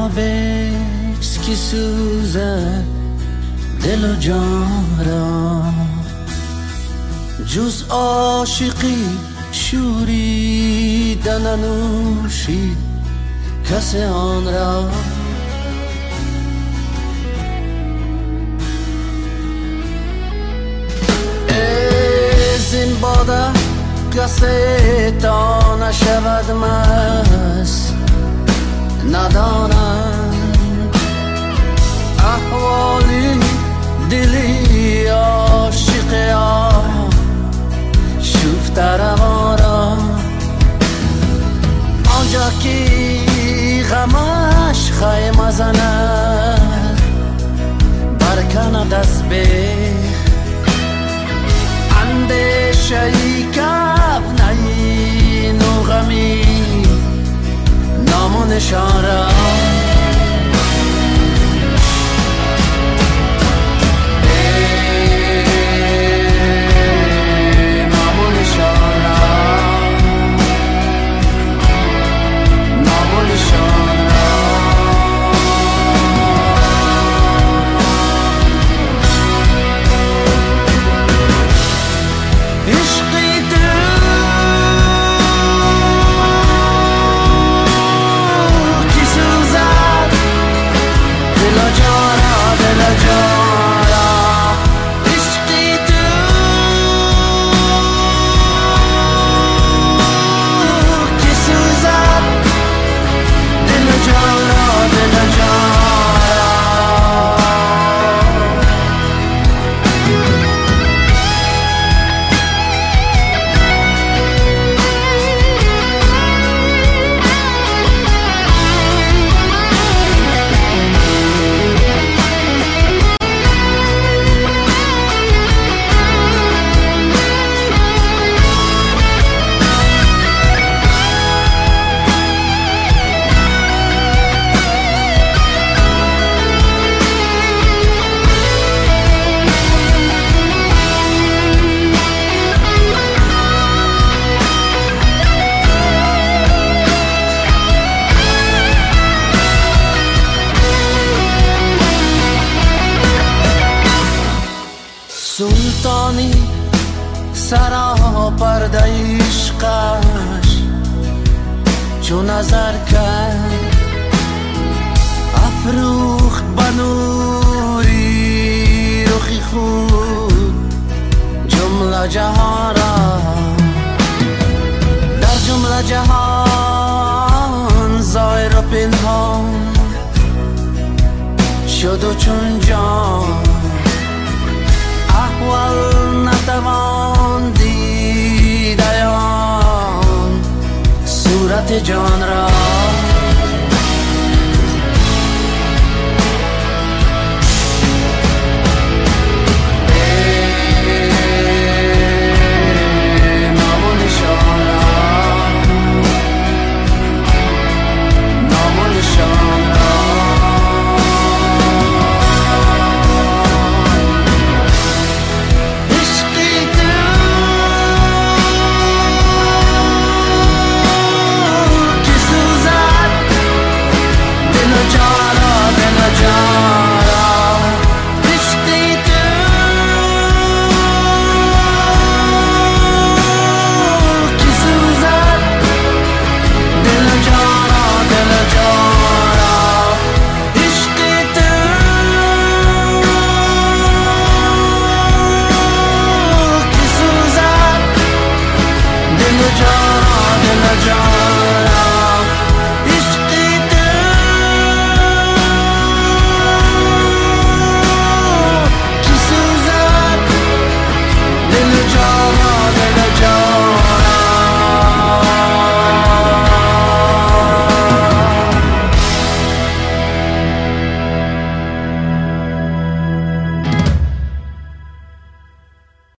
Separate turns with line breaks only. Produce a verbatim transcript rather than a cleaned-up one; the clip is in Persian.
ناوکس که سوزد دل و جان را، جز عاشقی شوریدن ننوشید کس آن را. از این باده کسی تا نشود مست، ندانم احوالی دلی عاشق آه شوفته روان را. آنجا که غمش خیمه زند برکند از بیخ، اندیشه ای کب نین و غمی نام و نشان را. سلطانی سرا پرده عشقش چون نظر کرد، افروخت بنوری رخی خود جمله جهان را. در جمله جهان ظاهر و پنهان شد و چون جان، احوال نتوان دیدیان صورت جان را.